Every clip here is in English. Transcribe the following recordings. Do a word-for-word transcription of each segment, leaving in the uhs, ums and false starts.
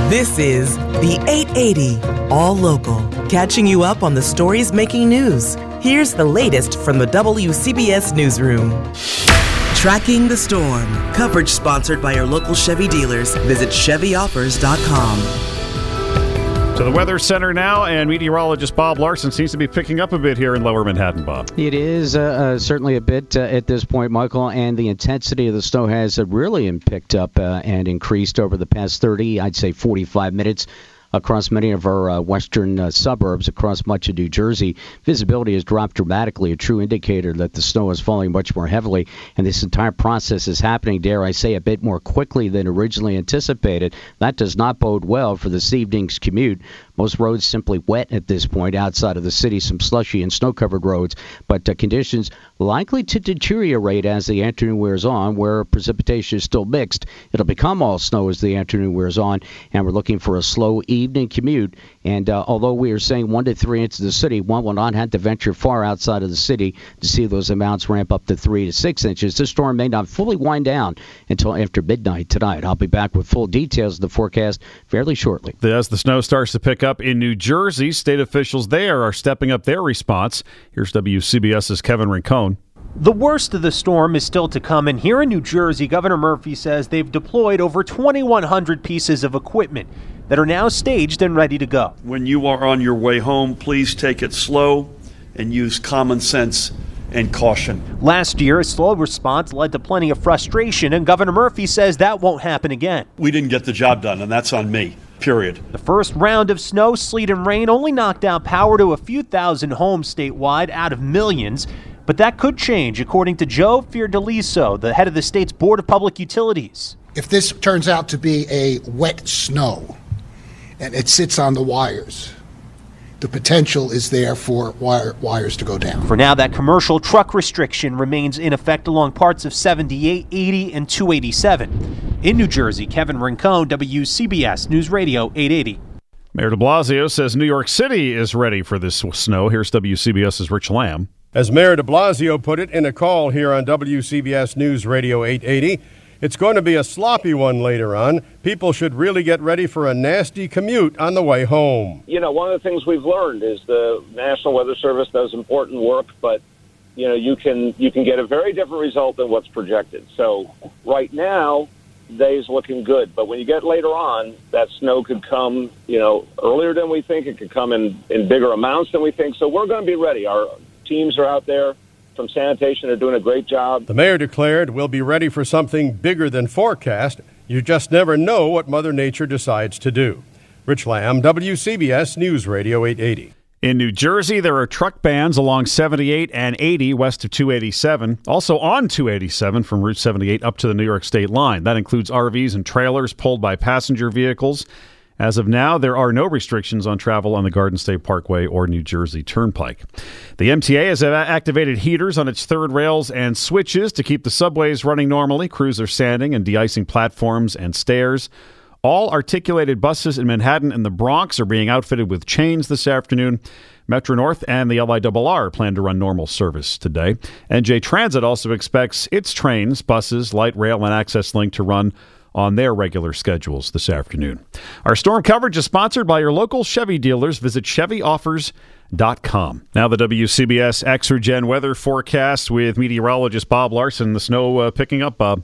This is the eight eighty All Local, catching you up on the stories making news. Here's the latest from the W C B S Newsroom. Tracking the storm. Coverage sponsored by your local Chevy dealers. Visit Chevy Offers dot com. To the Weather Center now, and meteorologist Bob Larson seems to be picking up a bit here in Lower Manhattan, Bob. It is uh, uh, certainly a bit uh, at this point, Michael, and the intensity of the snow has uh, really picked up uh, and increased over the past thirty, I'd say forty-five minutes. Across many of our uh, western uh, suburbs, across much of New Jersey, visibility has dropped dramatically, a true indicator that the snow is falling much more heavily, and this entire process is happening, dare I say, a bit more quickly than originally anticipated. That does not bode well for this evening's commute. Most roads simply wet at this point outside of the city, some slushy and snow-covered roads, but uh, conditions likely to deteriorate as the afternoon wears on, where precipitation is still mixed. It'll become all snow as the afternoon wears on, and we're looking for a slow evening commute. And uh, although we are saying one to three inches of the city, one will not have to venture far outside of the city to see those amounts ramp up to three to six inches. This storm may not fully wind down until after midnight tonight. I'll be back with full details of the forecast fairly shortly. As the snow starts to pick up in New Jersey, state officials there are stepping up their response. Here's WCBS's Kevin Rincon. The worst of the storm is still to come, and here in New Jersey, Governor Murphy says they've deployed over twenty-one hundred pieces of equipment that are now staged and ready to go. When you are on your way home, please take it slow and use common sense and caution. Last year, a slow response led to plenty of frustration, and Governor Murphy says that won't happen again. We didn't get the job done, and that's on me, period. The first round of snow, sleet, and rain only knocked out power to a few thousand homes statewide out of millions. But that could change, according to Joe Fiordaliso, the head of the state's Board of Public Utilities. If this turns out to be a wet snow and it sits on the wires, the potential is there for wire, wires to go down. For now, that commercial truck restriction remains in effect along parts of seventy-eight, eighty, and two eighty-seven. In New Jersey, Kevin Rincon, W C B S News Radio eight eighty. Mayor de Blasio says New York City is ready for this snow. Here's WCBS's Rich Lamb. As Mayor de Blasio put it in a call here on W C B S News Radio eight eighty, it's going to be a sloppy one later on. People should really get ready for a nasty commute on the way home. You know, one of the things we've learned is the National Weather Service does important work, but, you know, you can you can get a very different result than what's projected. So right now, day's looking good. But when you get later on, that snow could come, you know, earlier than we think. It could come in, in bigger amounts than we think. So we're going to be ready. Our teams are out there from sanitation. They're doing a great job. The mayor declared we'll be ready for something bigger than forecast. You just never know what Mother Nature decides to do. Rich Lamb, W C B S News Radio eight eighty. In New Jersey, there are truck bans along seventy-eight and eighty west of two eighty-seven. Also on two eighty-seven from Route seventy-eight up to the New York state line. That includes R Vs and trailers pulled by passenger vehicles. As of now, there are no restrictions on travel on the Garden State Parkway or New Jersey Turnpike. The M T A has activated heaters on its third rails and switches to keep the subways running normally. Crews are sanding and de-icing platforms and stairs. All articulated buses in Manhattan and the Bronx are being outfitted with chains this afternoon. Metro North and the L I R R plan to run normal service today. N J Transit also expects its trains, buses, light rail, and Access Link to run on their regular schedules this afternoon. Our storm coverage is sponsored by your local Chevy dealers. Visit Chevy Offers dot com. Now the W C B S Exergen weather forecast with meteorologist Bob Larson. The snow uh, picking up, Bob.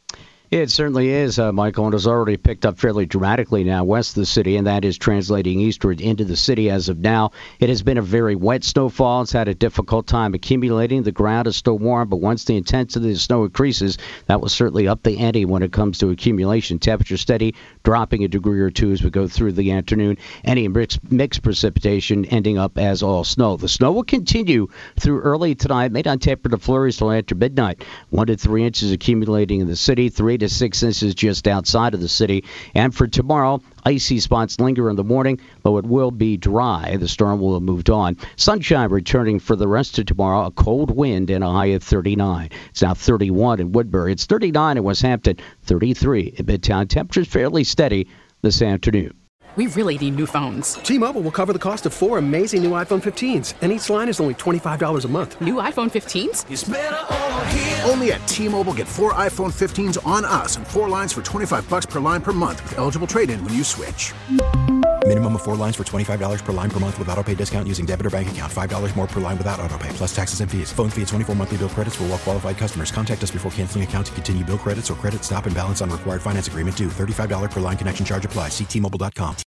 It certainly is, uh, Michael, and has already picked up fairly dramatically now west of the city, and that is translating eastward into the city as of now. It has been a very wet snowfall. It's had a difficult time accumulating. The ground is still warm, but once the intensity of the snow increases, that will certainly up the ante when it comes to accumulation. Temperature steady, dropping a degree or two as we go through the afternoon. Any mixed, mixed precipitation ending up as all snow. The snow will continue through early tonight. May not taper to flurries till after midnight. One to three inches accumulating in the city, three to six inches just outside of the city. And for tomorrow, icy spots linger in the morning, though it will be dry. The storm will have moved on. Sunshine returning for the rest of tomorrow. A cold wind and a high of thirty-nine. It's now thirty-one in Woodbury. It's thirty-nine in West Hampton, thirty-three in Midtown. Temperatures fairly steady this afternoon. We really need new phones. T-Mobile will cover the cost of four amazing new iPhone fifteens, and each line is only twenty-five dollars a month. New iPhone fifteens? It's better over here. Only at T-Mobile, get four iPhone fifteens on us and four lines for twenty-five dollars per line per month with eligible trade-in when you switch. Minimum of four lines for twenty-five dollars per line per month with autopay discount using debit or bank account. five dollars more per line without autopay, plus taxes and fees. Phone fee at twenty-four monthly bill credits for well-qualified customers. Contact us before canceling account to continue bill credits or credit stop and balance on required finance agreement due. thirty-five dollars per line connection charge applies. See T Mobile dot com.